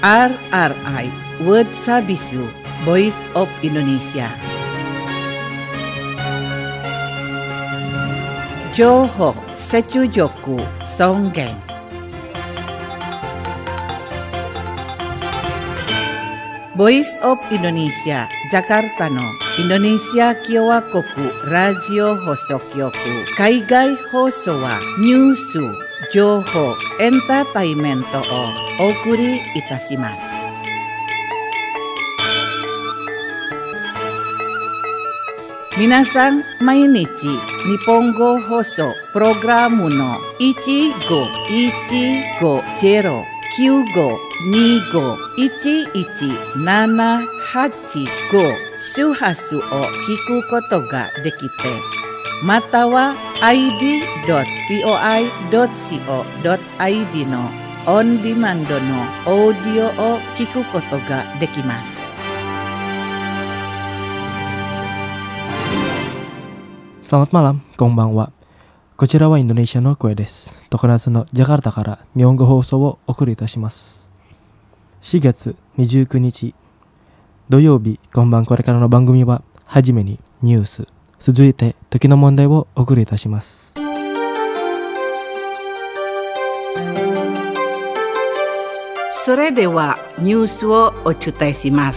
RRI World Sabisu Voice of Indonesia. Johok Secujoku Songgeng. Voice of Indonesia Jakarta no Indonesia Kyowa Koku Radio Hosokyoku Kaigai Hoso wa Nyusu Johok Entertainmento o Okuri Itashimasu. Minasan mainichi Nihongo Hoso Programu no 15-159-11-785 周波数を聞くことができて、または id.voi.co.id のオンディマンドのオーディオを聞くことができます。 Selamat malam, konbanwa. こちらはインドネシアの声です。常夏のジャカルタから日本語放送をお送りいたします。4月29日土曜日、今晩これからの番組は、はじめにニュース、続いて時の問題をお送りいたします。 それではニュースをお伝えします。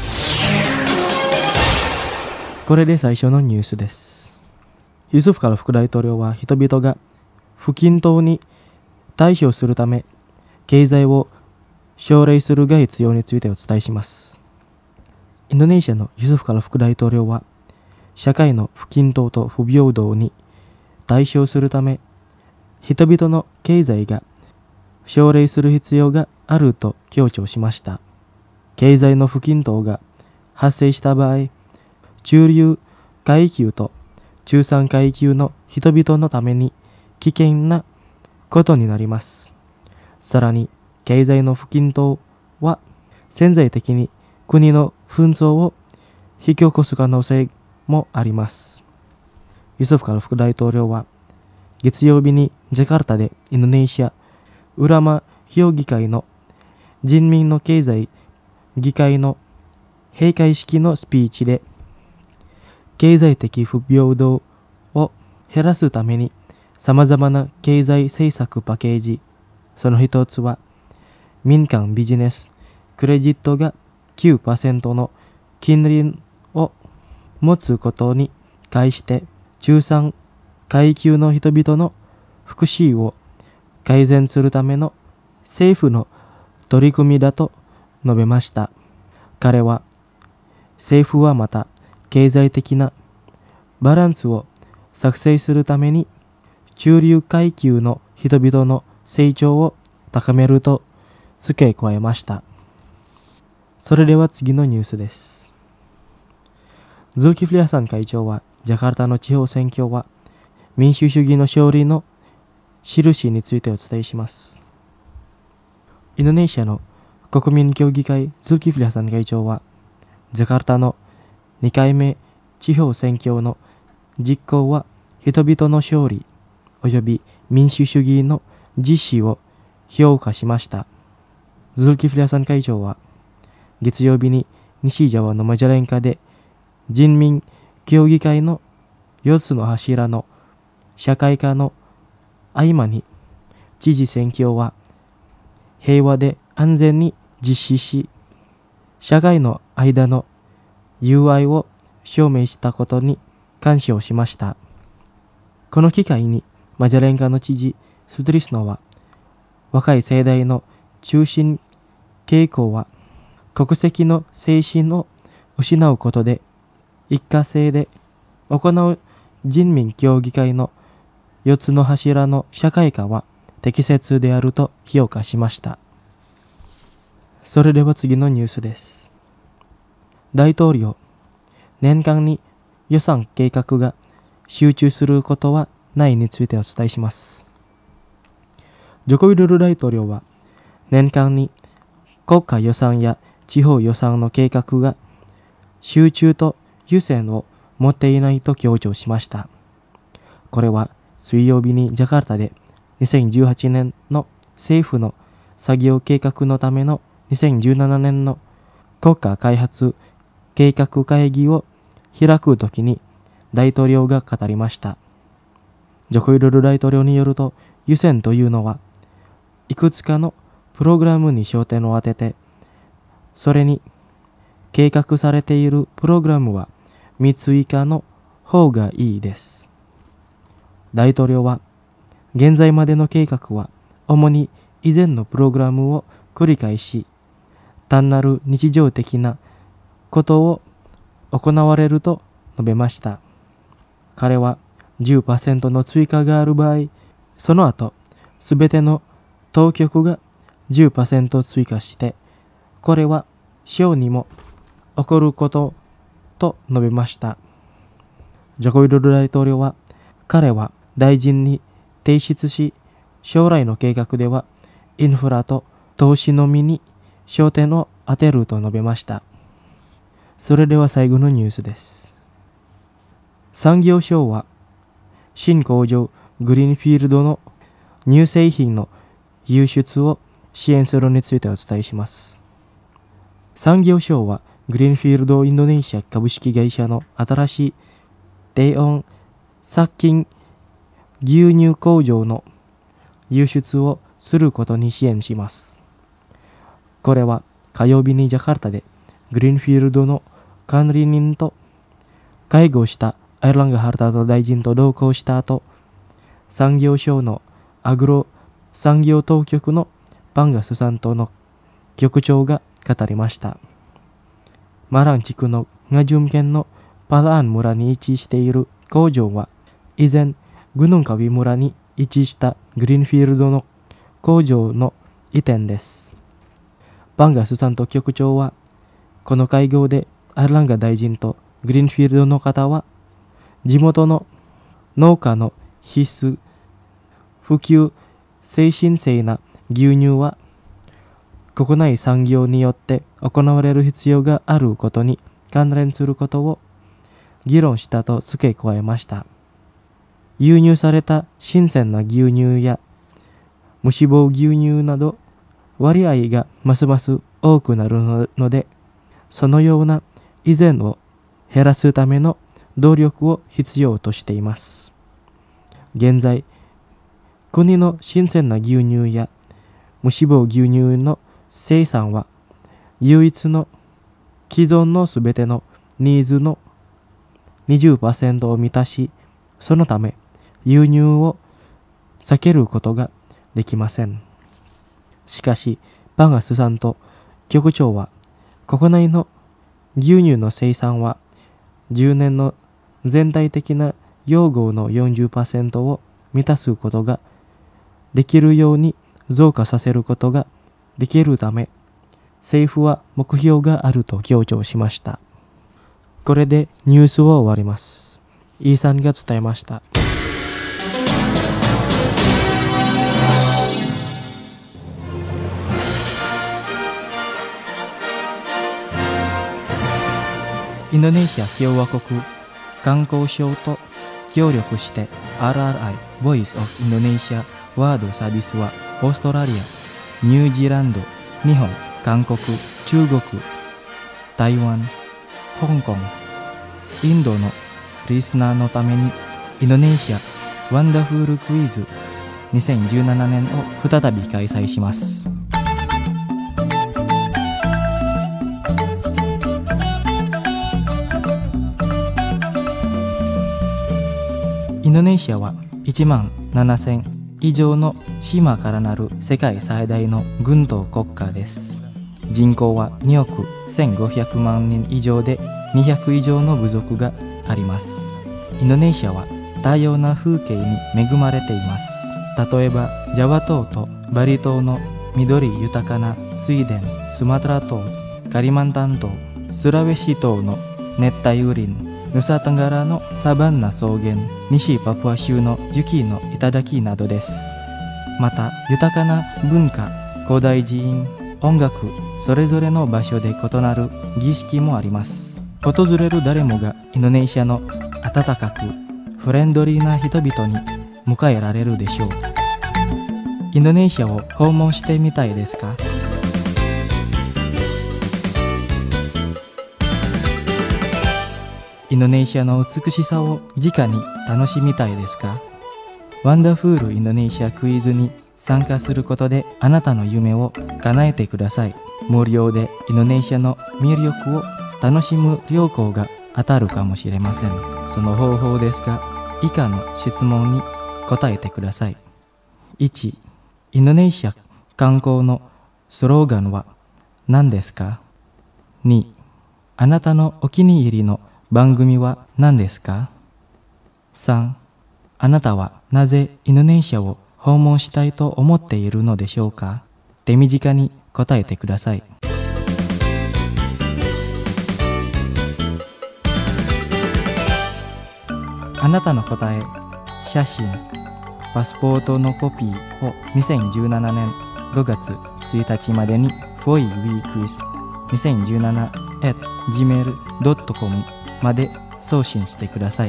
これで最初のニュースです。ユスフカル副大統領は人々が不均等に対処するため経済を奨励するが必要についてお伝えします。インドネシアのユスフカル副大統領は社会の不均等と不平等に対処するため人々の経済が奨励する必要があると強調しました。経済の不均等が発生した場合、中流階級と中産階級の人々のために危険なことになります。さらに、経済の不均等は潜在的に国の紛争を引き起こす可能性もあります。ユスフカル副大統領は月曜日にジャカルタでインドネシアウラマ評議会の人民の経済議会の閉会式のスピーチで経済的不平等を減らすために様々な経済政策パッケージ、その一つは民間ビジネスクレジットが 9% の金利を持つことに対して中産階級の人々の福祉を改善するための政府の取り組みだと述べました。彼は政府はまた経済的なバランスを作成するために中流階級の人々の成長を高めると付け加えました。それでは次のニュースです。ズルキフリハサン会長はジャカルタの地方選挙は民主主義の勝利の印についてお伝えします。インドネシアの国民協議会ズルキフリハサン会長はジャカルタの2回目地方選挙の実行は人々の勝利及び民主主義の実施を評価しました。ズルキフリハサン会長は月曜日に西ジャワのマジャレンカで人民協議会の4つの柱の社会化の合間に知事選挙は平和で安全に実施し社会の間の友愛を証明したことに感謝をしました。この機会にマジャレンカの知事ストリスノは若い世代の中心傾向は国籍の精神を失うことで一過性で行う人民協議会の4つの柱の社会化は適切であると評価しました。それでは次のニュースです。大統領、年間に予算計画が集中することはないについてお伝えします。ジョコビドル大統領は年間に国家予算や地方予算の計画が集中と優先を持っていないと強調しました。これは水曜日にジャカルタで2018年の政府の作業計画のための 2017年の国家開発計画会議を開くときに大統領が語りました。ジョコ・ウィドド大統領によると、ユセンというのはいくつかのプログラムに焦点を当てて、それに計画されているプログラムは3つ以下の方がいいです。大統領は、現在までの計画は主に以前のプログラムを繰り返し、単なる日常的なことを行われると述べました。彼は 10% の追加がある場合、その後、すべての当局が 10% 追加して、これは小にも起こることと述べました。ジョコ・ウィドド大統領は、彼は大臣に提出し、将来の計画ではインフラと投資のみに焦点を当てると述べました。それでは最後のニュースです。産業省は新工場グリーンフィールドの乳製品の輸出を支援するについてお伝えします。産業省はグリーンフィールドインドネシア株式会社の新しい低温殺菌牛乳工場の輸出をすることに支援します。これは火曜日にジャカルタでグリーンフィールドの管理人と会合したアイルランガ・ハルタト大臣と同行した後、産業省のアグロ産業当局のパンガスサントの局長が語りました。マラン地区のガジュン県のパラーン村に位置している工場は、以前グヌンカウィ村に位置したグリーンフィールドの工場の移転です。パンガスサント局長は、この会合でアイルランガ大臣とグリーンフィールドの方は、地元の農家の必須、普及、精神性な牛乳は国内産業によって行われる必要があることに関連することを議論したと付け加えました。輸入された新鮮な牛乳や無脂肪牛乳など割合がますます多くなるので、そのような以前を減らすための努力を必要としています。現在、国の新鮮な牛乳や無脂肪牛乳の生産は唯一の既存のすべてのニーズの 20% を満たし、そのため輸入を避けることができません。しかし、パンガスさんと局長は、国内の牛乳の生産は10年の全体的な要望の 40% を満たすことができるように増加させることができるため、政府は目標があると強調しました。これでニュースは終わります。イーさんが伝えました。インドネシア共和国観光省と協力して RRI Voice of Indonesia ワードサービスはオーストラリア、ニュージーランド、日本、韓国、中国、台湾、香港、インドのリスナーのためにインドネシアワンダフルクイズ2017年を再び開催します。インドネシアは1万7000以上の島からなる世界最大の軍島国家です。人口は2億1500万人以上で200以上の部族があります。インドネシアは多様な風景に恵まれています。例えばジャワ島とバリ島の緑豊かな水田、スマトラ島、カリマンタン島、スラウェシ島の熱帯雨林、ヌサトンガラのサバンナ草原、西パプア州の雪の頂などです。また豊かな文化、古代寺院、音楽、それぞれの場所で異なる儀式もあります。訪れる誰もがインドネシアの温かくフレンドリーな人々に迎えられるでしょう。インドネシアを訪問してみたいですか？ インドネシアの美しさを直に楽しみたいですか？ワンダフルインドネシアクイズに参加することであなたの夢を叶えてください。無料でインドネシアの魅力を楽しむ旅行が当たるかもしれません。その方法ですが、以下の質問に答えてください。1、インドネシア観光のスローガンは何ですか？ 2、あなたのお気に入りの番組は何ですか？ 3、あなたはなぜインドネシアを訪問したいと思っているのでしょうか？手短に答えてください。あなたの答え、写真、パスポートのコピーを2017年5月1日までに foiweekwiz2017@gmail.com まで送信してください。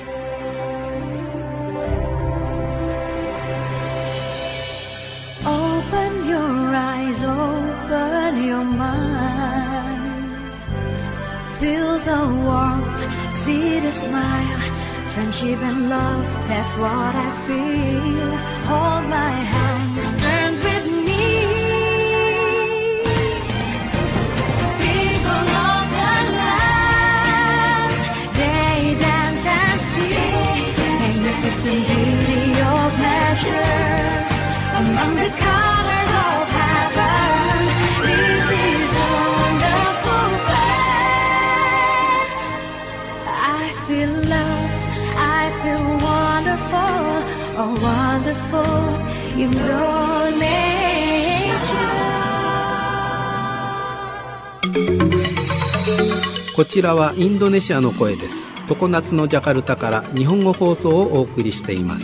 Open your eyes, open your mind. Feel the warmth, see the smile. Friendship and love, that's what I feel. Hold my hands, turn with me. People of the land, they dance and sing. Magnificent beauty of nature, among the colors of heaven. This is a wonderful place. I feel loved, I feel wonderful, oh wonderful Indonesia. こちらはインドネシアの声です。常夏のジャカルタから日本語放送をお送りしています。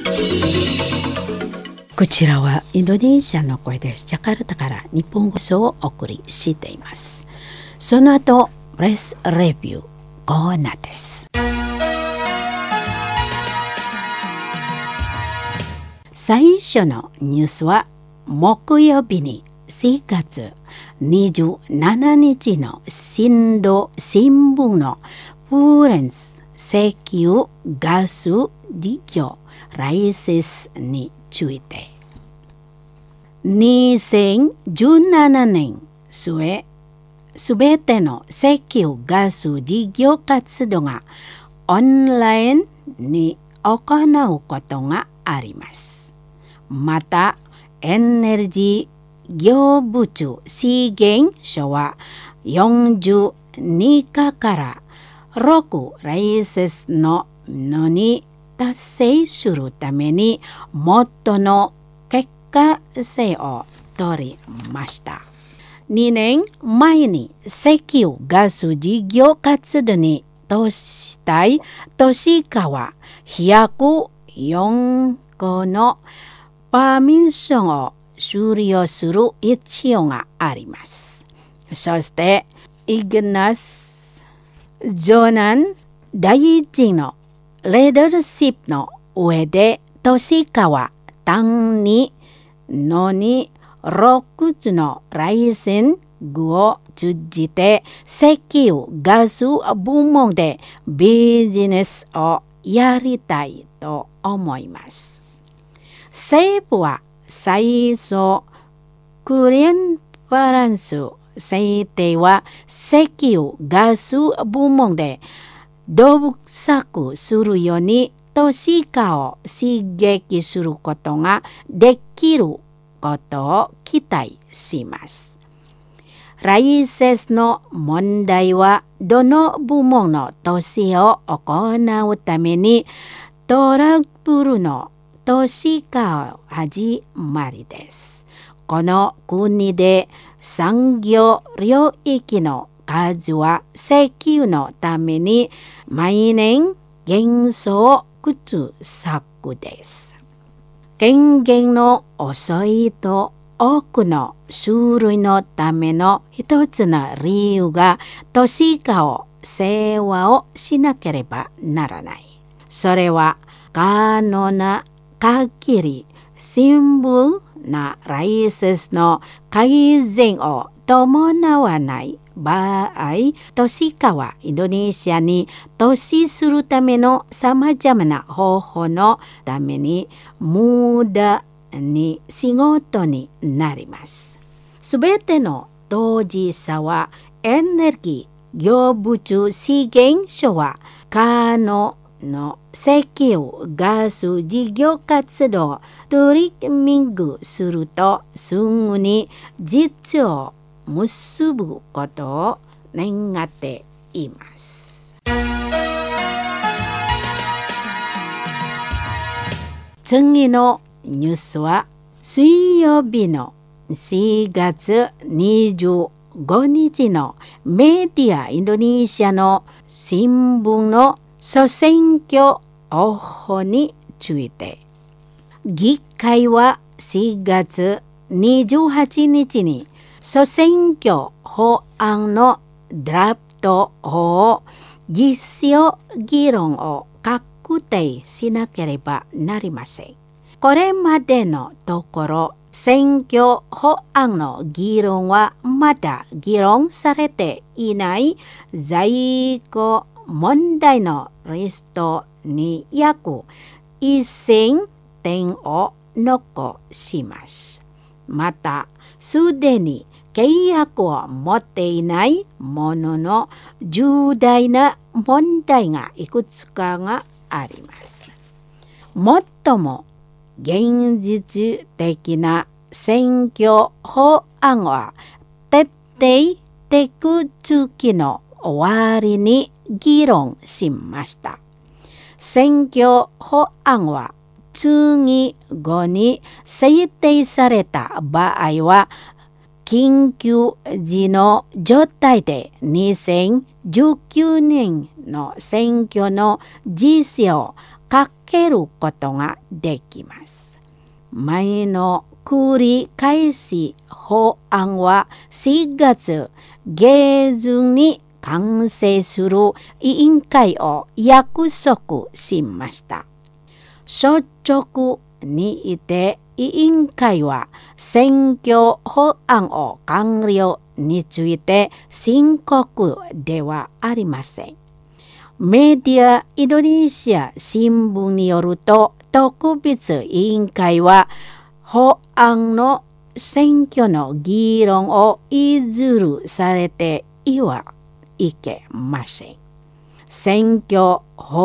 こちらはインドネシアの声です。ジャカルタから日本放送をお送りしています。その後、プレスレビューコーナーです。最初のニュースは木曜日に4月27日の新聞のフレンス石油ガス事業ライセンスについて、2017年すべての石油ガス事業活動がオンラインに行うことがあります。また、エネルギー業務資源省は42課から6ライセンスのに達成するために元の結果性を取りました。2年前に石油ガス事業活動に投資したい都市化は104個のパーミッションを終了する必要があります。そしてイグナス・ジョナン大臣のリーダーシップの上で都市化は単にのに6つのライセンスを通じて石油ガス部門でビジネスをやりたいと思います。政府は最初クリーンバランス制定は石油ガス部門で独作するように都市化を刺激することができることを期待します。ライセンスの問題はどの部門の投資を行うためにトラブルの都市化始まりです。この国で産業領域の数は石油のために毎年減少作です。減減の遅いと多くの種類のための一つの理由が都市化を世話をしなければならない。それは可能な限り新聞なライセンスの改善を伴わない場合、都市化はインドネシアに投資するためのさまざまな方法のために無駄に仕事になります。すべての当事者はエネルギー、業物資源所は可能の石油ガス事業活動トリミングするとすぐに実を結ぶことを願っています。次のニュースは水曜日の4月25日のメディアインドネシアの新聞の総選挙応報について、議会は4月28日に総選挙法案のドラフトを実施議論を確定しなければなりません。これまでのところ、選挙法案の議論はまだ議論されていない在庫問題のリストに約1000点を残します。また、すでに契約を持っていないものの重大な問題がいくつかがあります。最も現実的な選挙法案は徹底手続の終わりに議論しました。選挙法案は次後に制定された場合は緊急時の状態で2019年の選挙の実施をかけることができます。前の繰り返し法案は4月下旬に完成する委員会を約束しました。率直にいて委員会は選挙法案を完了について深刻ではありません。メディアインドネシア新聞によると、特別委員会は法案の選挙の議論を譲るされてはいけません。選挙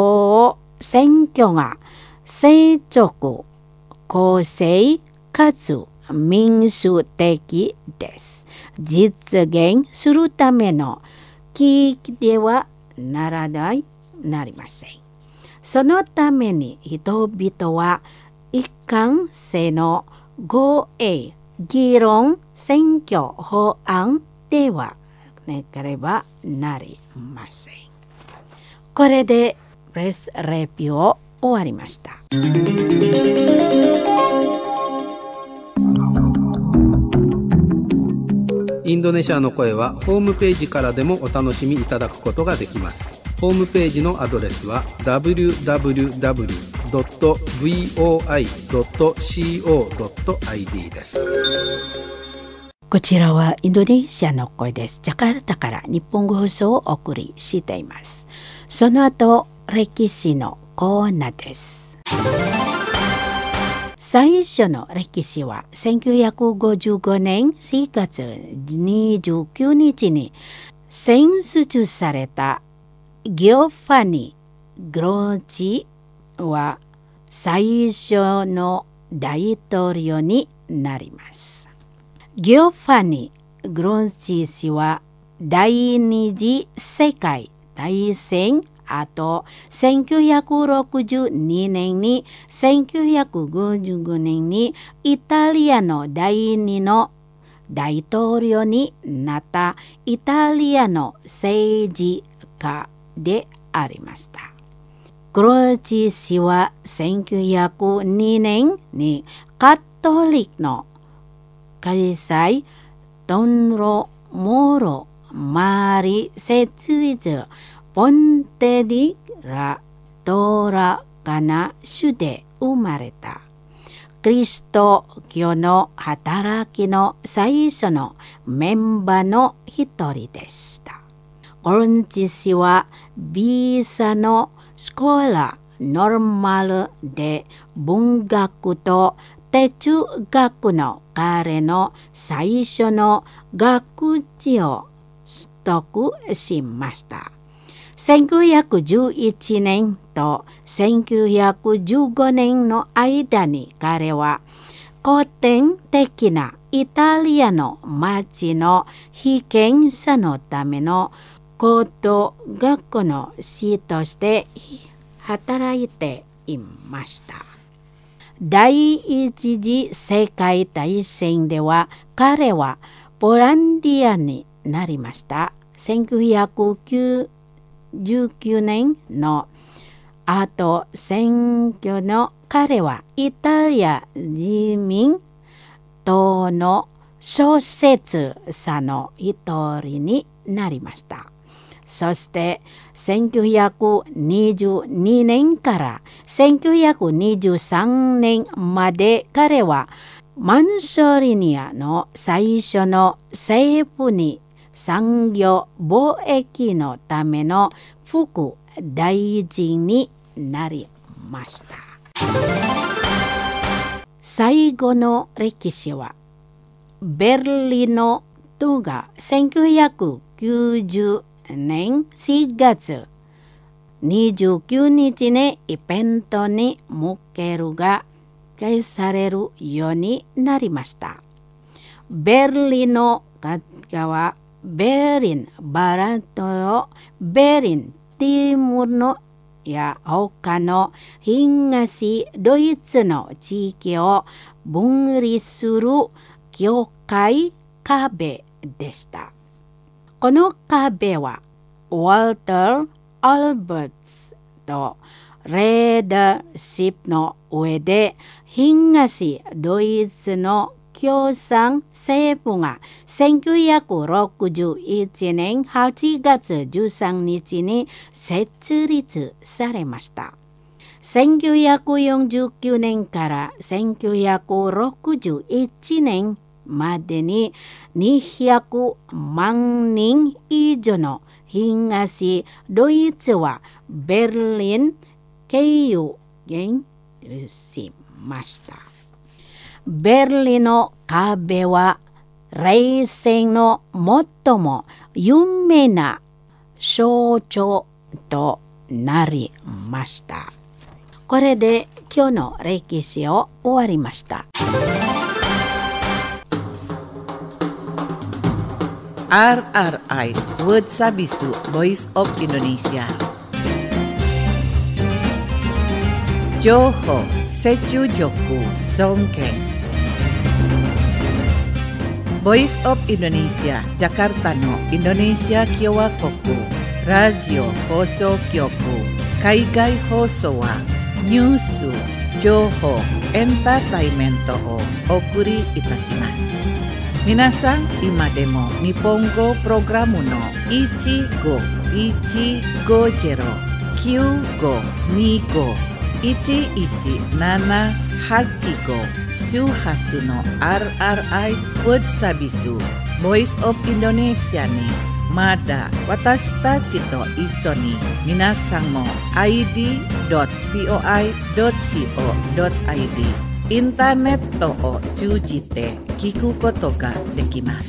が正直、公正かつ民主的です。実現するための危機ではなりません。そのために人々は一貫性の合意議論選挙法案ではなければなりません。これでプレスレビューを終わりました。 インドネシアの声はホームページからでもお楽しみいただくことができます。ホームページのアドレスは www.voi.co.id です。 こちらはインドネシアの声です。ジャカルタから日本語放送をお送りしています。その後、歴史のコーナーです。最初の歴史は1955年4月29日に選出されたギオファニ・グローチは最初の大統領になります。ギオファニ・グローチ氏は第二次世界大戦後1962年に1955年にイタリアの第2の大統領になったイタリアの政治家でありました。グローチ氏は1902年にカトリックの開催ドンロモロマリ設立ポンテディラドラガナ州で生まれた。 キリスト教の働きの最初のメンバーの一人でした。コロンチ氏はビーサのスコラノルマルで文学と哲学の彼の最初の学士を取得しました。1911年と1915年の間に彼は古典的なイタリアの町の被験者のための高等学校の師として働いていました。第一次世界大戦では彼はボランティアになりました。1919年の後選挙の彼はイタリア自民党の創設者の一人になりました。そして1922年から1923年まで彼はマンソーリニアの最初の政府に産業貿易のための副大臣になりました。最後の歴史はベルリンの都が1990年4月29日にイベントに向けるが開されるようになりました。ベルリンの側ベリンバラトベリンティムのや他の東ドイツの地域を分離する境界壁でした。この壁はウォルター・アルバーツとレーダーシップの上で東ドイツの共産政府が1961年8月13日に設立されました。1949年から1961年までに200万人以上の東ドイツはベルリン経由しました。ベルリンの壁は冷戦の最も有名な象徴となりました。これで今日の歴史を終わりました。 RRI Word Sabisu Voice of Indonesia 情報、接中力、尊敬Voice of Indonesia Jakarta のインドネシア共和国ラジオ放送局海外放送はニュース、情報、エンターテイメントをお送りいたします。皆さん今でも日本語プログラムの15-150-95-11-785周波数の RRI Word Sabisu Voice of Indonesia にまだ私たちと一緒に皆さんも id.voi.co.id インターネットを通じて聞くことができます。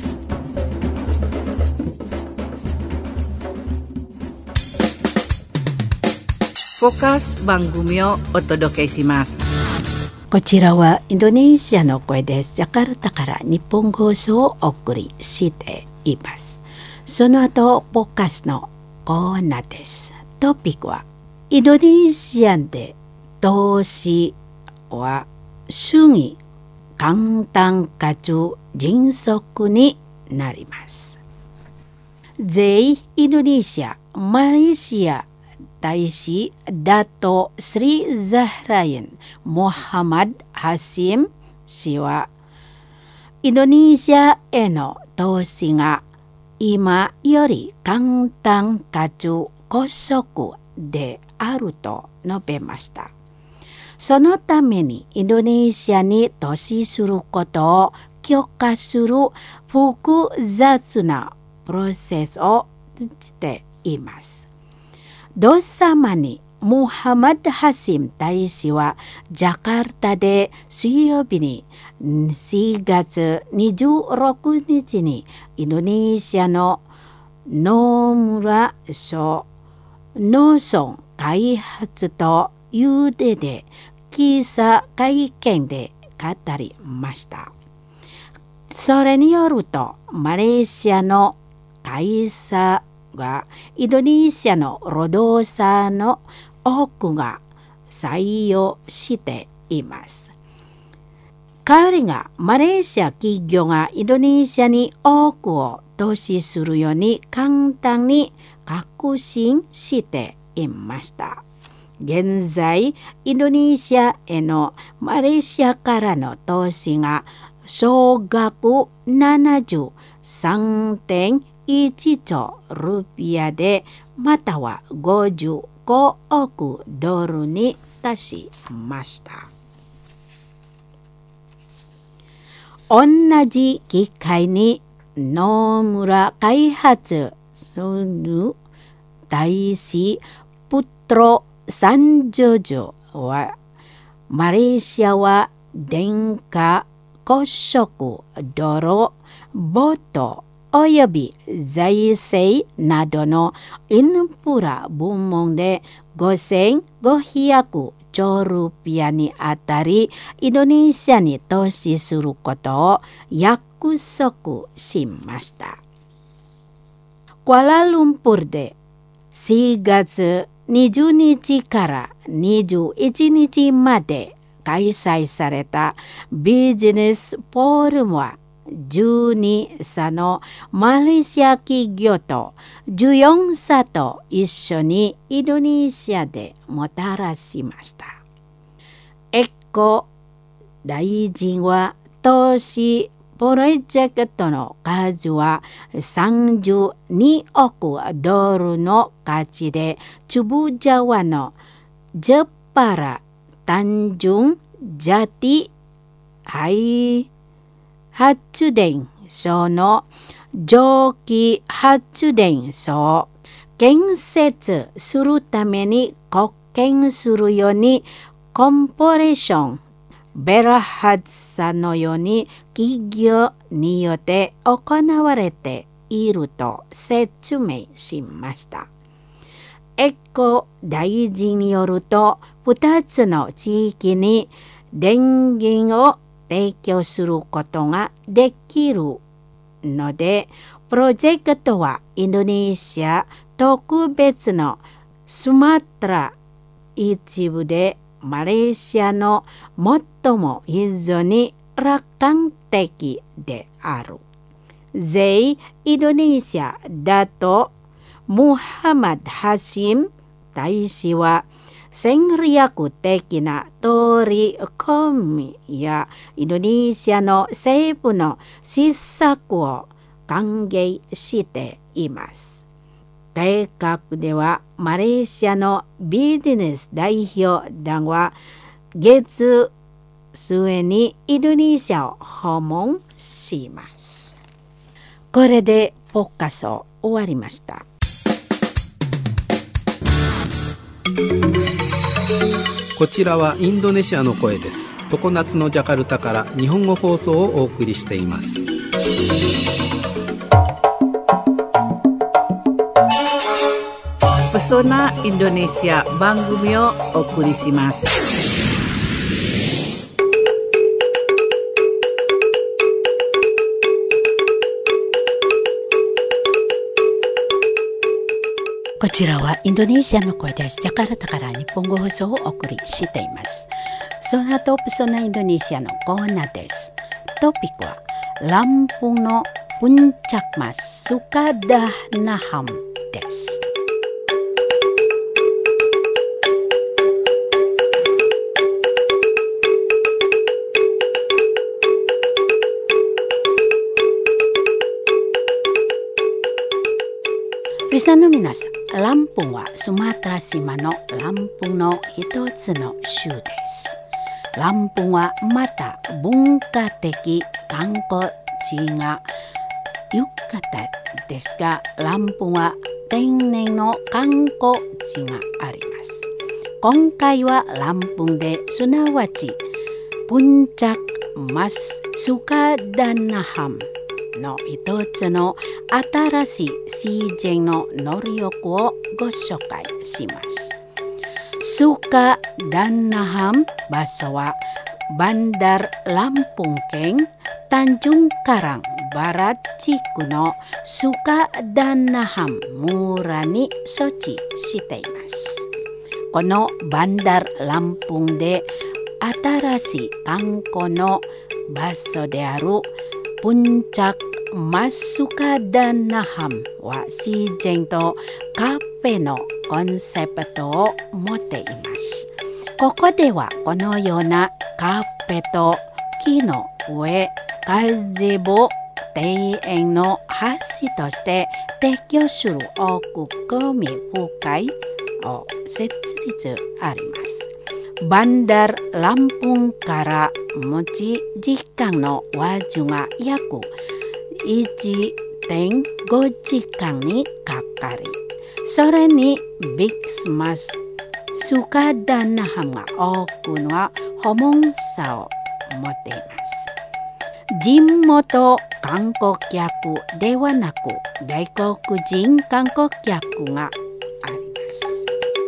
フォーカス番組をお届けします。 こちらはインドネシアの声です。ジャカルタから日本放送をお送りしています。その後、ポッカスのコーナーです。トピックは、インドネシアで投資は主義、簡単かつ迅速になります。インドネシア、マレーシア大使ダト・スリ・ザハライン・モハマド・ハシム氏は、インドネシアへの投資が今より簡単かつ高速であると述べました。 そのためにインドネシアに投資することを許可する複雑なプロセスをしています。同様にムハマド・ハシム大使はジャカルタで水曜日に4月26日にインドネシアの野村省農村開発というで記者会見で語りました。それによるとマレーシアの会社がインドネシアの労働者の多くが採用しています。代わりがマレーシア企業がインドネシアに多くを投資するように簡単に確信していました。現在インドネシアへのマレーシアからの投資が総額 73.1 兆ルピアでまたは55億ドルに達しました。同じ機会に野村開発する大使プトロ・サンジョジョはマレーシアは電化、高速道路、ボートおよび財政などのインフラ部門で5500兆ルピアにあたりインドネシアに投資することを約束しました。クアラルンプールで4月20日から21日まで開催されたビジネスフォーラムは12社のマレーシア企業と14社と一緒にインドネシアでもたらしました。エコ大臣は投資プロジェクトの数は32億ドルの価値でCubu JawaのJepara Tanjung Jati発電所の蒸気発電所を建設するために貢献するようにコンポレーションベラハズ社のように企業によって行われていると説明しました。エコ大臣によると2つの地域に電源を提供することができるので、プロジェクトはインドネシア特別のスマトラ一部でマレーシアの最も非常に楽観的である。インドネシアだとムハマド・ハシム大使は戦略的な取り組みやインドネシアの政府の施策を歓迎しています。計画ではマレーシアのビジネス代表団は月末にインドネシアを訪問します。これでポッカスを終わりました。 こちらはインドネシアの声です。常夏のジャカルタから日本語放送をお送りしています。 Pesona Indonesia 番組をお送りします。 こちらはインドネシアの声です。ジャカルタから日本語放送をお送りしています。その後、ペソナインドネシアのコーナーです。トピックはランプンのプンチャクマススカダナハムです。リスナーの皆さん、 ランプンはスマトラ島のランプンの一つの州です。ランプンはまた文化的観光地が豊かですが、ランプンは天然の観光地があります。今回はランプンで、すなわちプンチャクマススカダナハムの一つの新しい自然の能力をご紹介します。スカダナハム場所はバンダルランプン県タンジュンカランバラ地区のスカダナハム村に設置しています。このバンダルランプンで新しい観光の場所であるプンチャクマスカダナハムは自然とカフェのコンセプトを持っています。ここではこのようなカフェと木の上ガゼボ庭園の橋として提供する奥興味深い設立あります。バンダルランプンから持ち時間のわずか約 1.5 時間にかかり、それにビッグスマススカダナハムが多くの訪問者を持っています。地元観光客ではなく外国人観光客があります。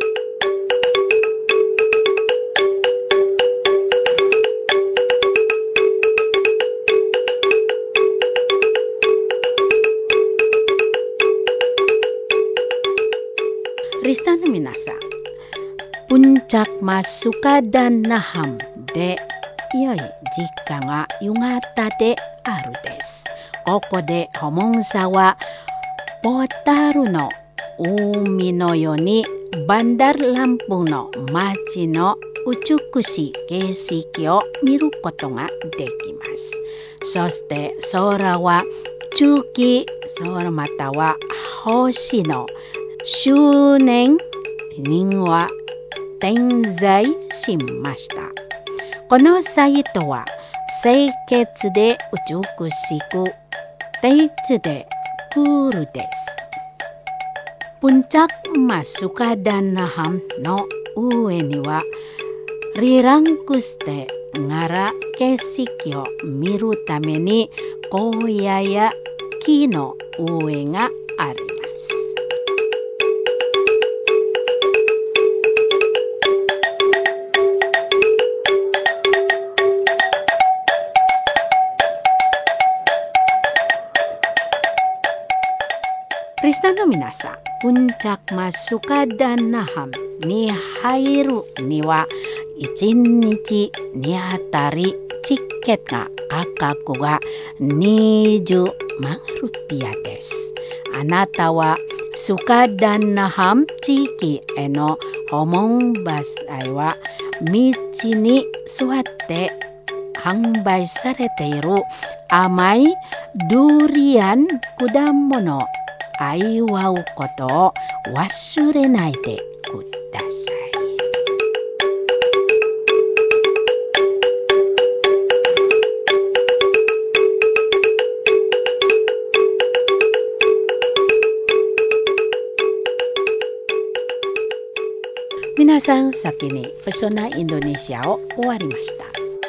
リスナーの皆さん、プンチャクマスカダナハムで良い時間が夕方であるです。ここで訪問者はポタルの海のようにバンダルランプンの街の美しい景色を見ることができます。そして空は月空または星の周年には点在しました。このサイトは清潔で美しく、丁寧でクールです。プンチャクマスカダナハムの上にはリランクしてなら景色を見るために荒野や木の上があります。リスナーの皆さん、プンチャクマスカダナハムに入るには1日にあたりチケット価格が20万ルピアです。あなたはスカダナハム地域への訪問バスは道に座って販売されている甘いドリアン果物愛わうことを忘れないでください。皆さん、先にペソナインドネシアを終わりました。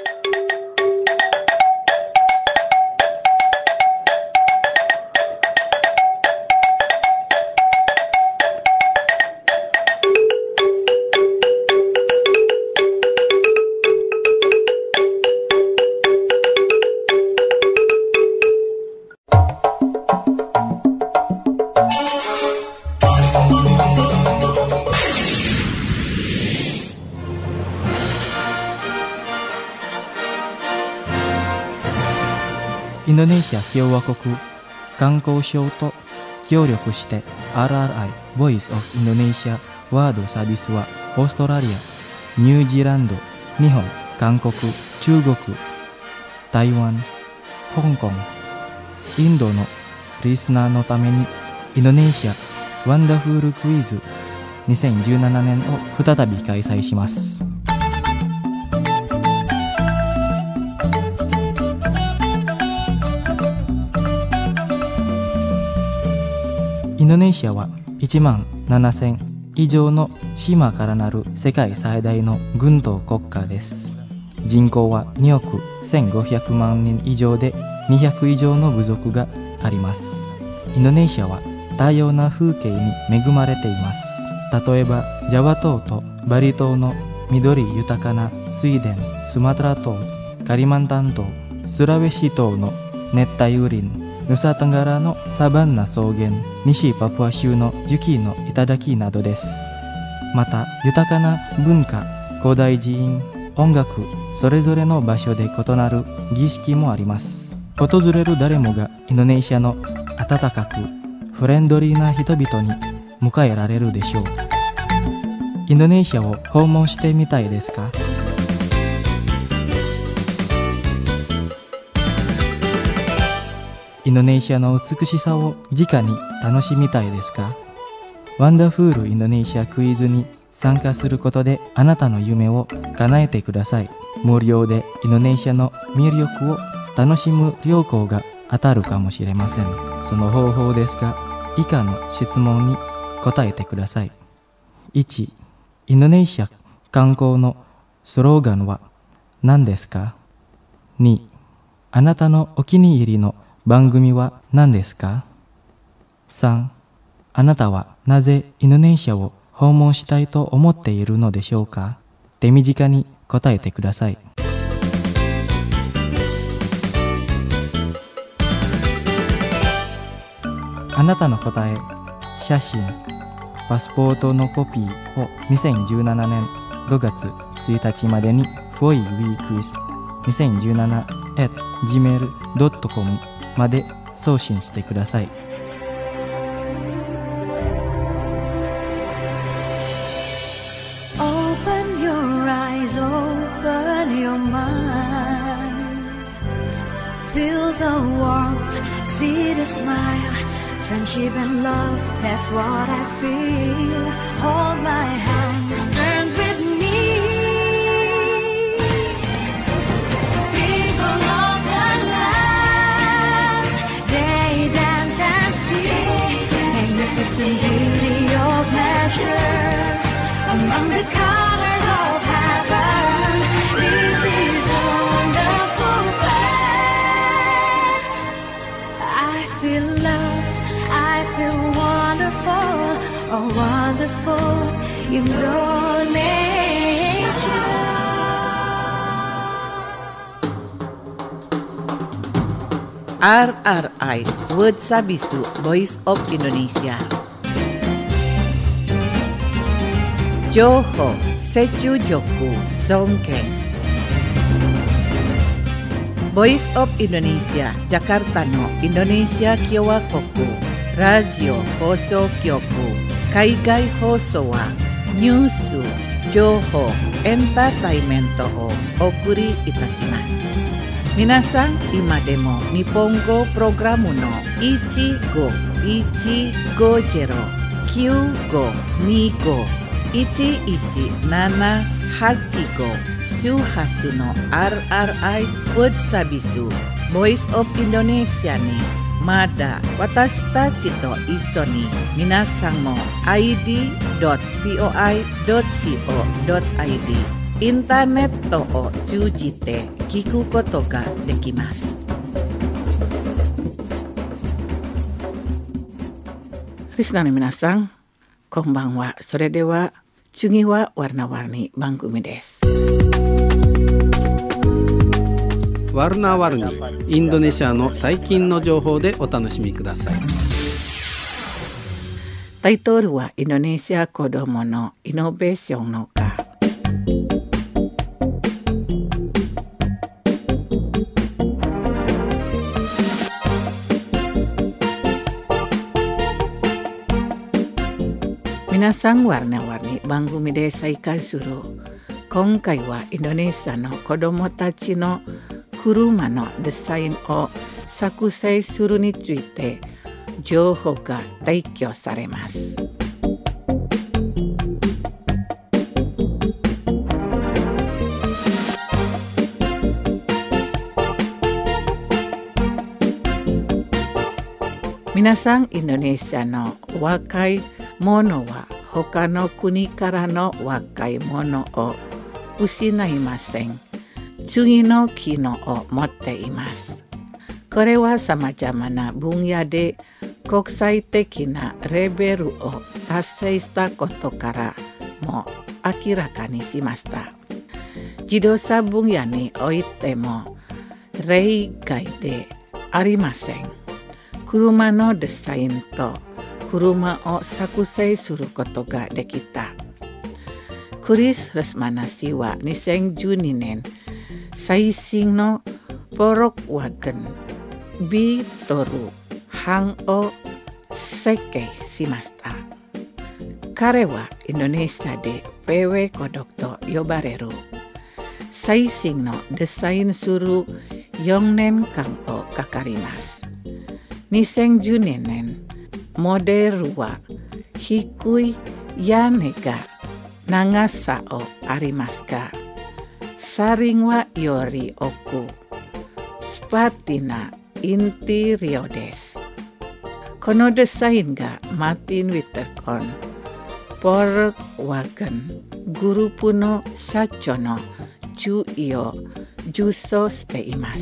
インドネシア共和国観光省と協力して RRI Voice of Indonesia ワードサービスはオーストラリア、ニュージーランド、日本、韓国、中国、台湾、香港、インドのリスナーのためにインドネシアワンダフルクイズ2017年を再び開催します。インドネシアは1万7000以上の島からなる世界最大の軍島国家です。人口は2億1500万人以上で200以上の部族があります。インドネシアは多様な風景に恵まれています。例えばジャワ島とバリ島の緑豊かな水田、スマトラ島、カリマンタン島、スラウェシ島の熱帯雨林、ヌサトンガラのサバンナ草原、西パプア州の雪の頂などです。また豊かな文化、古代寺院、音楽、それぞれの場所で異なる儀式もあります。訪れる誰もがインドネシアの温かくフレンドリーな人々に迎えられるでしょう。インドネシアを訪問してみたいですか？インドネシアの美しさを直に楽しみたいですか？ワンダフールインドネシアクイズに参加することであなたの夢を叶えてください。無料でインドネシアの魅力を楽しむ旅行が当たるかもしれません。その方法ですが、以下の質問に答えてください。1、インドネシア観光のスローガンは何ですか？ 2、あなたのお気に入りの番組は何ですか？ 3、あなたはなぜインドネシアを訪問したいと思っているのでしょうか？手短に答えてください。あなたの答え、写真、パスポートのコピーを2017年5月1日までに foiweekwiz2017@gmail.com まで送信してください。 Open your eyes, open your mind. Feel the warmth, see the smile. Friendship and love, that's what I feel. Hold my hands, turn with me. People of the land, they dance and sing. Magnificent beauty of nature, among the colors of heaven. This is a wonderful place. I feel loved, I feel wonderful, oh wonderful Indonesia. RRI Word Sabisu Voice of Indonesia. Johor Seju Joku Songkeng. Voice of Indonesia Jakarta no Indonesia Kiowa Koku Radio Hoso Kyoku Kaigai Hoso wa Nyusu Joho Entertainment o Okuri Itashimasu. Minasan ima demo Nippongo Programu no Ichigo Jero Kyugo Nigo 1178 Shuhasu no RRI Word Sabisu Voice of Indonesia ni Mada Watashi tachi to iso ni minasan mo id.voi.co.id インターネットを通じて聞くことができます。リスナーの皆さん、こんばんは。それでは次はwarna-warni番組です。 ワルナワルニ、インドネシアの最近の情報でお楽しみください。 タイトルはインドネシア子どものイノベーションの課。皆さん、warna-warni番組で再開する。今回はインドネシアの子どもたちの車のデザインを作成するについて情報が提供されます。皆さん、インドネシアの若い者は他の国からの若い者を失いません。次の機能を持っています。これは様々な分野で国際的なレベルを達成したことからも明らかにしました。自動車分野においても例外でありません。車のデザインと車を作成することができた。クリス・レスマナ氏は2012年、最新のポロッワゴン B トル班を設計しました。彼はインドネシアでPW Kodokと呼ばれる最新のデザインする4年間をかかります。2012年、モデルは低い屋根が長さをありますが、車輪はより多く、スパティなインテリアです。このデザインがマーティン・ウィターコン、ポロッワゴングループの社長の注意を受賞しています。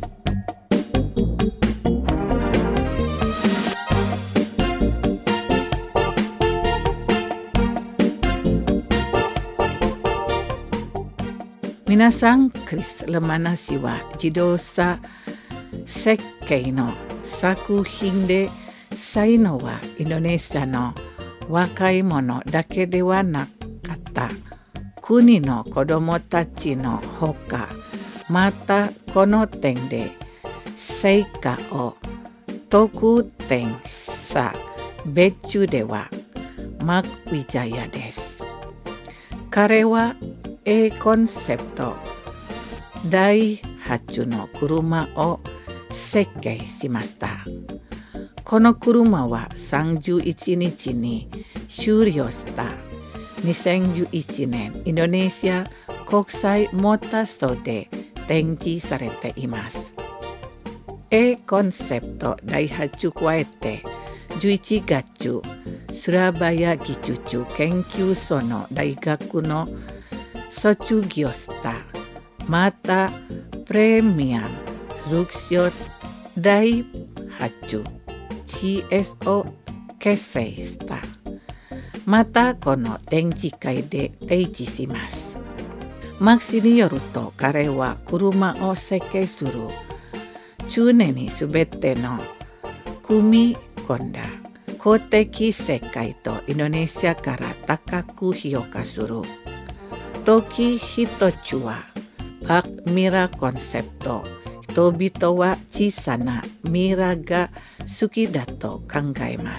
皆さん、クリス・レマナ氏は自動車設計の作品で才能はインドネシアの若い者だけではなかった国の子どもたちのほか、またこの点で成果を得点した別注ではマク・ウィジャヤです。彼はA コンセプト第8の車を設計しました。この車は31日に終了した2011年インドネシア国際モーターショーで展示されています。A コンセプト第8を加えて11月スラバヤ技術研究所の大学の卒業した。またプレミアムルクショ第8 CS を結成した。またこの展示会で提示します。マク氏によると、彼は車を設計する常にすべての組み込んだ公的世界とインドネシアから高く評価する。時一つはバックミラーコンセプト。人々は小さなミラーが好きだと考えます。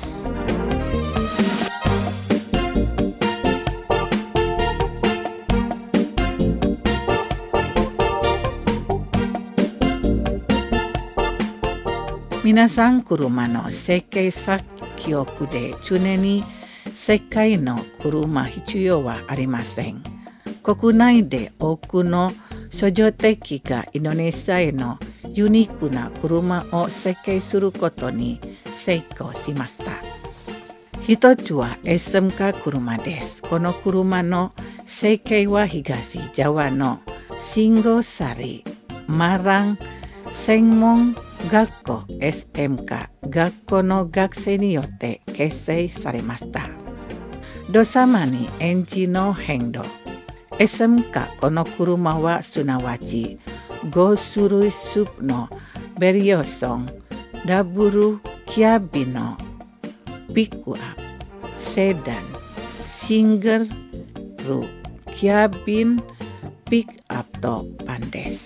皆さん、車の設計作曲で常に世界の車必要はありません。国内で多くの商業的がインドネシアへのユニークな車を設計することに成功しました。一つは SMK 車です。この車の設計は東ジャワのシンゴサリマラン専門学校 SMK 学校の学生によって結成されました。ドサマにエンジンの変動。SMK この車はすなわち5種類スープのベリオーション、ダブルキャビンのピックアップ、セダン、シングルキャビンピックアップとパンです。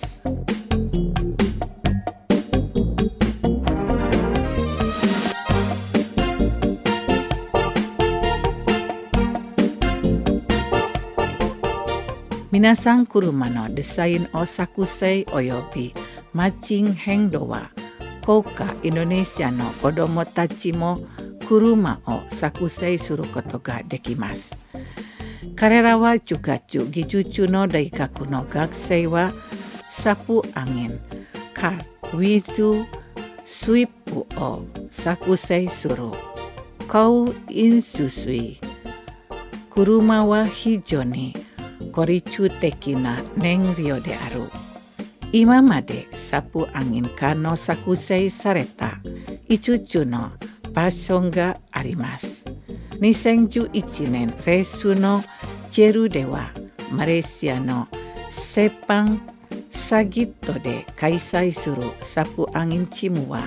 皆さん、車のデザインを作成およびマッチング変動は効果インドネシアの子どもたちも車を作成することができます。彼らはjuga技術の大学の学生はサプangin、カー、ウィズ、スイープを作成する。高飲水。車は非常に効率的な燃料である。今までサプanginカーの作成された5つのバージョンがあります。2011年レースのジェルではマレーシアのセパンサギットで開催するサプanginチームは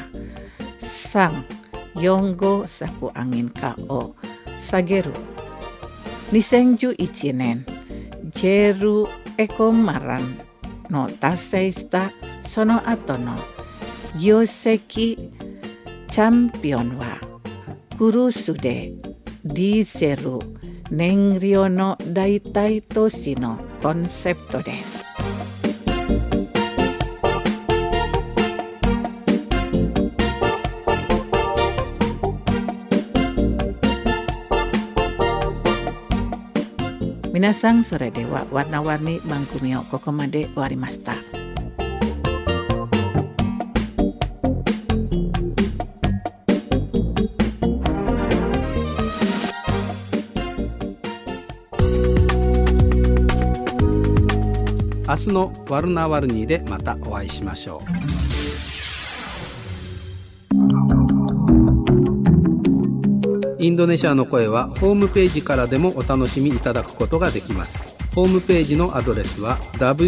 345サプanginカーを下げる。2011年ジェルエコマランの達成したその後の業績チャンピオンはクルーズでディーゼル燃料の代替都市のコンセプトです。皆さん、それではwarna-warni番組をここまで終わりました。 明日のワルナワルニーでまたお会いしましょう。インドネシアの声はホームページからでもお楽しみいただくことができます。ホームページのアドレスは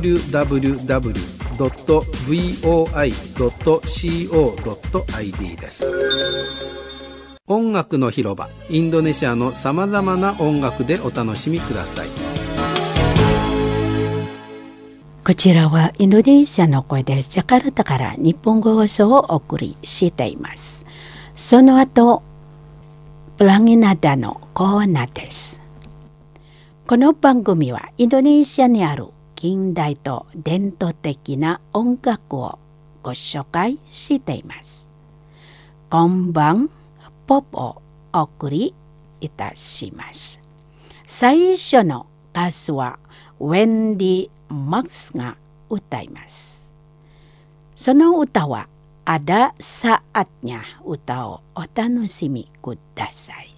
www.voi.co.id です。音楽の広場、インドネシアのさまざまな音楽でお楽しみください。 こちらはインドネシアの声です。ジャカルタから日本語放送をお送りしています。その後、プラギナダのコーナーです。この番組はインドネシアにある近代と伝統的な音楽をご紹介しています。今晩ポップをお送りいたします。最初の歌手はウェンディ・マックスが歌います。その歌はAda Saatnya、歌をお楽しみください。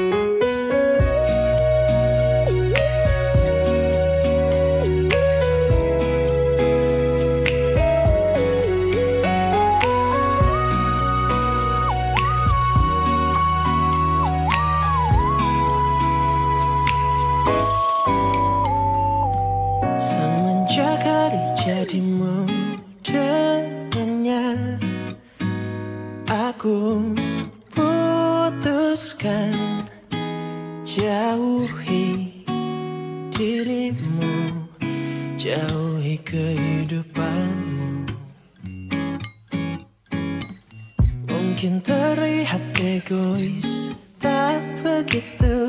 Semenjak hari jadimu dengannya, aku putuskan jauhi dirimu, jauhi kehidupanmu. Mungkin terlihat egois, tak begitu.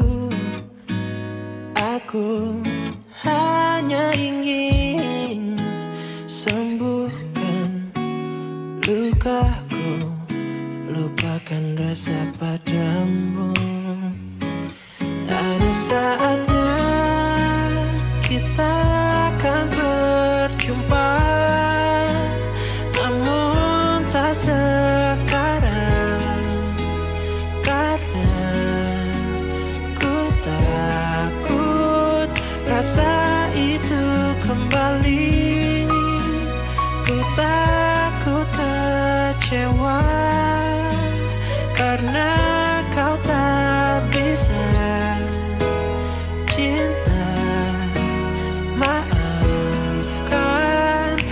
Aku hanya ingin sembuhkan lukaku, lupakan rasa padamu. Ada saatnya kita akan berjumpa, namun tak sekarang, karena ku takut rasa itu kembali. Ku takut kecewa karena kau tak bisa cinta. Maafkan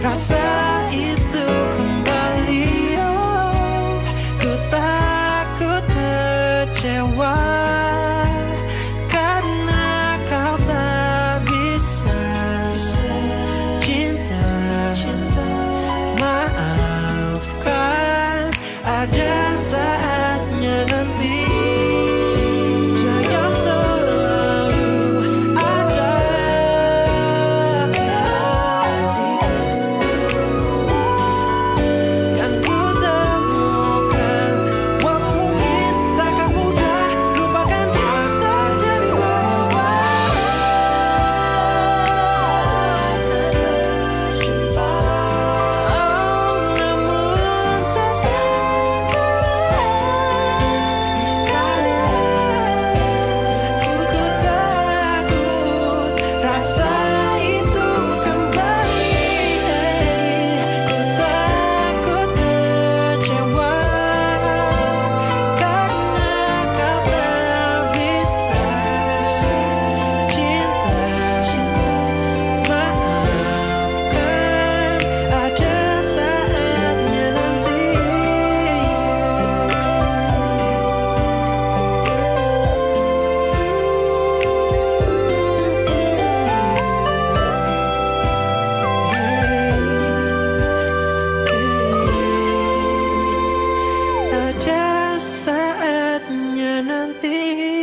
rasa itu kembali. Oh, ku takut kecewa karena kau tak bisa cinta. Maafkan, ada saatnya nanti. Yang selalu ada yang ku temukan. Walau mungkin takkan mudah lupakan rasa dari bawah. Oh, namun tak ada saatnya nanti.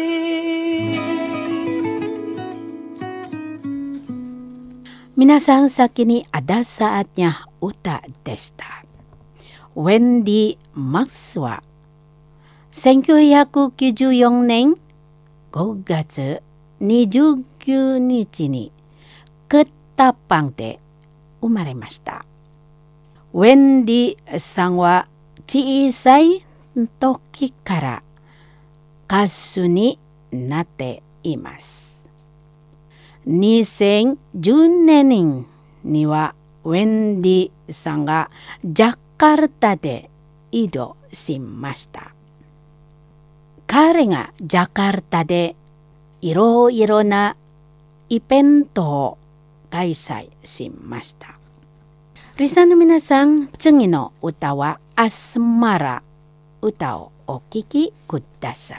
Minasang sakini ada saatnya uta deshita. Wendy Maxwell 1994年5月29日にクッタパンで生まれました。ウェンディさんは小さい時から歌手になっています。2010年にはウェンディさんがジャカルタで移動しました。彼がジャカルタでいろいろなイベントを開催しました。リスナーの皆さん、次の歌はアスマラ歌をお聴きください。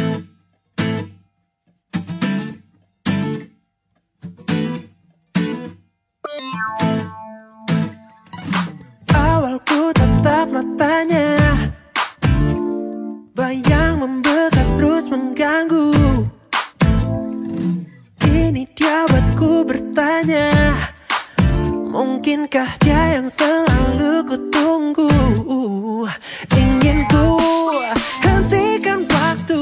Awal ku tatap matanya, bayang membekas terus mengganggu. Ini dia buatku bertanya, mungkinkah dia yang selalu ku tunggu? Ingin ku hentikan waktu,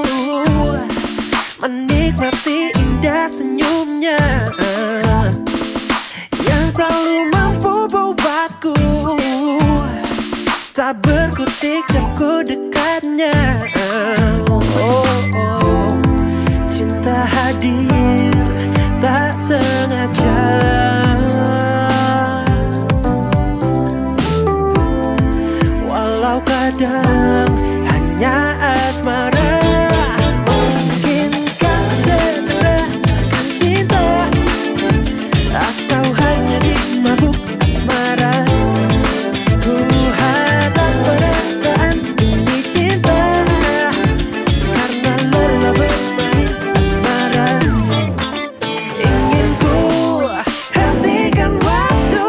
menikmati indah senyumnya yang selalu mampu buatku tak berkutik dan ku dekatnya. Cinta hadir tak sengaja, walau kadang hanya asmara. Mungkinkah dirasakan cinta atau hanya dimabuk asmara? Ku harap perasaan ini cinta karena lelah bermain asmara. Ingin ku hentikan waktu,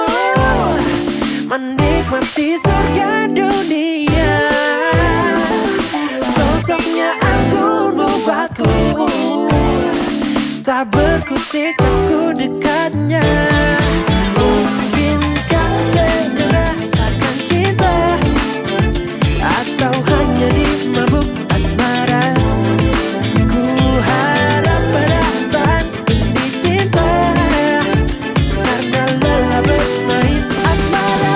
menikmati surga dunia. Sosoknya anggun membuatku tak berkutik dan ku dekatnya. Mungkinkah dirasakan cinta atau hanya dimabuk asmara? Ku harap perasaan ini cinta karena lelah bermain asmara.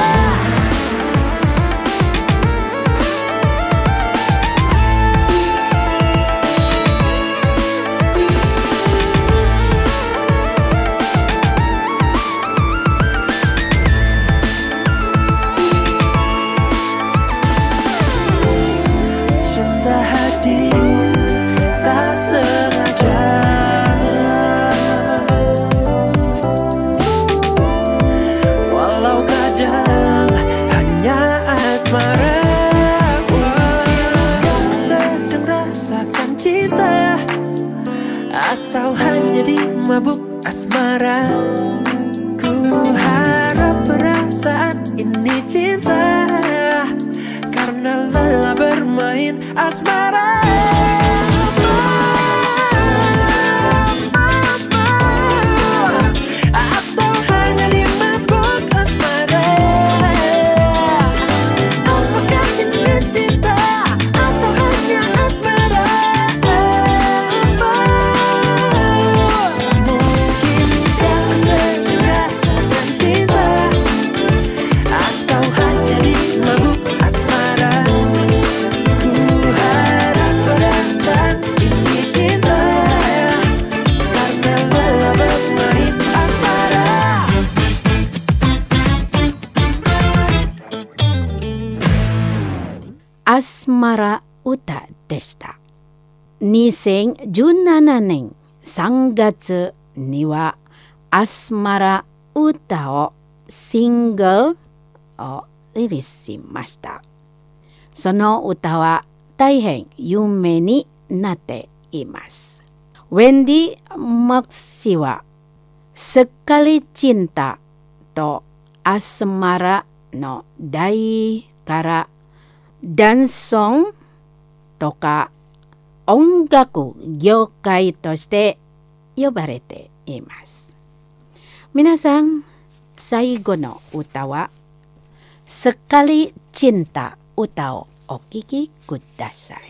asmara uta deshita. 2017年3月にはアスマラ歌をシングルをリリースしました。その歌は大変有名になっています。Wendy Maxiwa Sekali Cinta とアスマラの題からダンスソングとか音楽業界として呼ばれています。皆さん、最後の歌はSekali Cinta歌をお聴きください。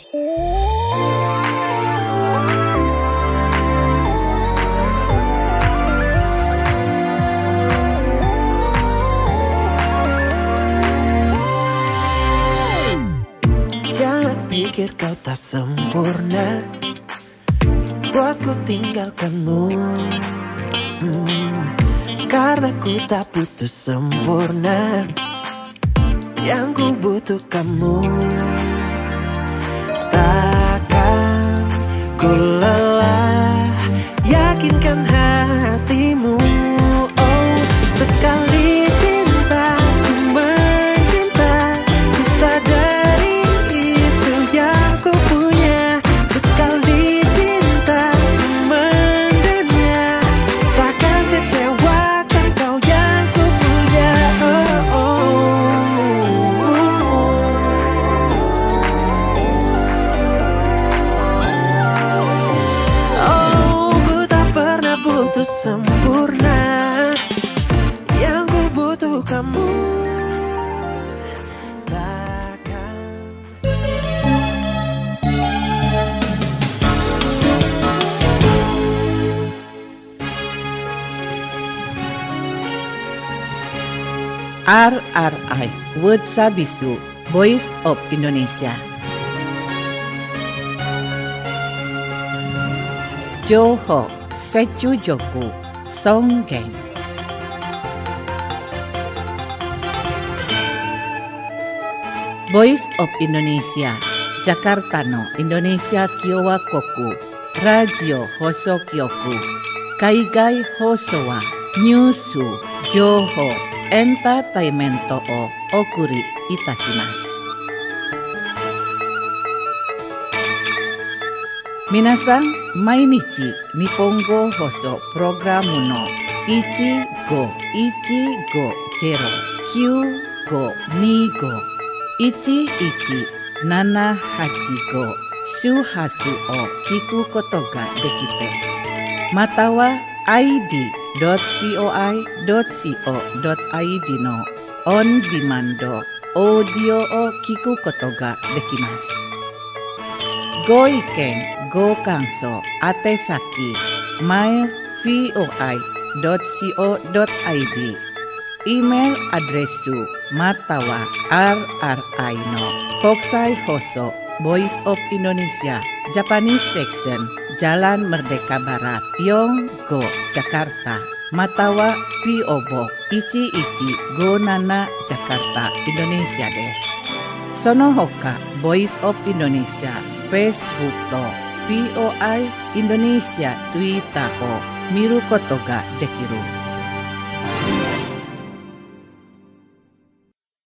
Jangan pikir kau tak sempurna, buatku tinggalkanmu. Karena ku tak butuh sempurna, yang ku butuh kamu. Takkan ku lelah, yakinkan hatimu. Oh, sekali cinta ku mencinta, ku sadari itu yang ku punya. Sekali cinta ku mendunia, takkan kecewakan kau yang ku puja. Ku tak pernah butuh sempurna, yang ku butuh kamu. Takkan RRI World Sabisu Voice of Indonesia. Johor Secujoku Songgeng. Voice of Indonesia Jakarta no Indonesia Kiowa Koku Radio Hoso Kyoku Kaigai Hoso wa Nyusu Johor Entertainmento o okuri itashimasu. Minasan, mainichi Nihongo Hoso Programu no 1515-95-11-785 Shuhasu o kiku koto ga dekite. Mata wa id.voi.co.id の on demand オーディオを聞くことができます。ご意見、ご感想、宛先 mail.voi.co.id イメールアドレスまたは RRI の国際放送 Voice of Indonesia Japanese Section Jalan Merdeka Barat Yonggo Jakarta Matawa PO Box 1157 Jakarta Indonesia です。その他 Voice of Indonesia Facebook と VOI Indonesia Twitter を見ることができる